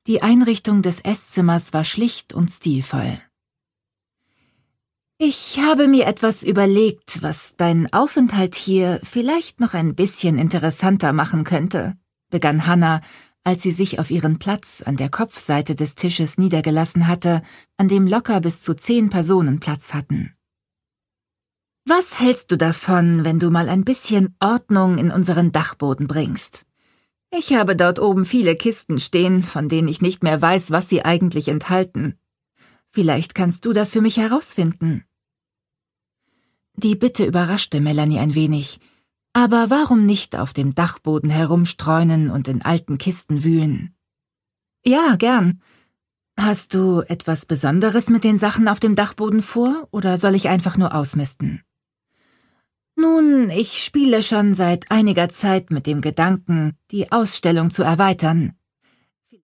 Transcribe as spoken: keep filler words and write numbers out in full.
Die Einrichtung des Esszimmers war schlicht und stilvoll. »Ich habe mir etwas überlegt, was deinen Aufenthalt hier vielleicht noch ein bisschen interessanter machen könnte«, begann Hannah, als sie sich auf ihren Platz an der Kopfseite des Tisches niedergelassen hatte, an dem locker bis zu zehn Personen Platz hatten. »Was hältst du davon, wenn du mal ein bisschen Ordnung in unseren Dachboden bringst? Ich habe dort oben viele Kisten stehen, von denen ich nicht mehr weiß, was sie eigentlich enthalten. Vielleicht kannst du das für mich herausfinden.« Die Bitte überraschte Melanie ein wenig. Aber warum nicht auf dem Dachboden herumstreunen und in alten Kisten wühlen? »Ja, gern. Hast du etwas Besonderes mit den Sachen auf dem Dachboden vor, oder soll ich einfach nur ausmisten?« »Nun, ich spiele schon seit einiger Zeit mit dem Gedanken, die Ausstellung zu erweitern.